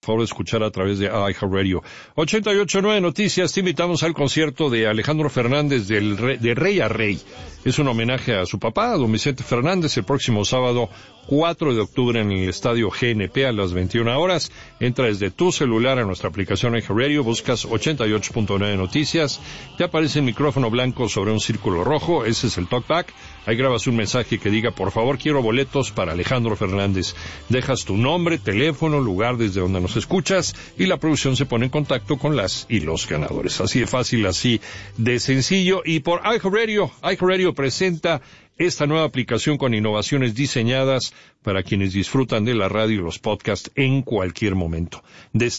favor de escuchar a través de iHeartRadio. 88.9 Noticias, te invitamos al concierto de Alejandro Fernández de Rey a Rey. Es un homenaje a su papá, don Vicente Fernández, el próximo sábado 4 de octubre en el estadio GNP a las 21 horas. Entra desde tu celular a nuestra aplicación iHeartRadio, buscas 88.9 Noticias, te aparece el micrófono blanco sobre un círculo rojo, ese es el talkback. Ahí grabas un mensaje que diga, por favor, quiero boletos para Alejandro Fernández. Dejas tu nombre, teléfono, lugar desde donde nos escuchas y la producción se pone en contacto con las y los ganadores. Así de fácil, así de sencillo. Y por iHeartRadio presenta esta nueva aplicación con innovaciones diseñadas para quienes disfrutan de la radio y los podcasts en cualquier momento.